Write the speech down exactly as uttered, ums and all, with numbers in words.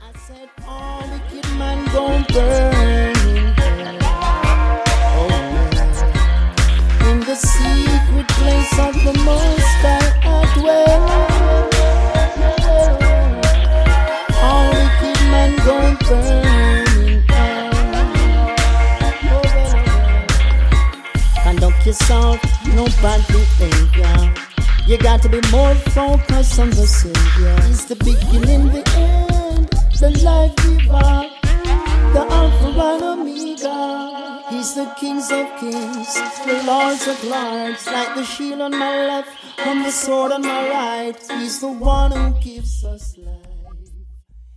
I said, all wicked man gon' burn in hell. Oh man. In the secret place of the Most High I dwell. All wicked man gon' burn in hell. Oh well, oh well. Conduct yourself, no bad behavior. You got to be more focused on the Savior. He's the beginning, the end, the life giver, the Alpha and Omega. He's the kings of kings, the lords of lords. Like the shield on my left and the sword on my right. He's the one who gives us life.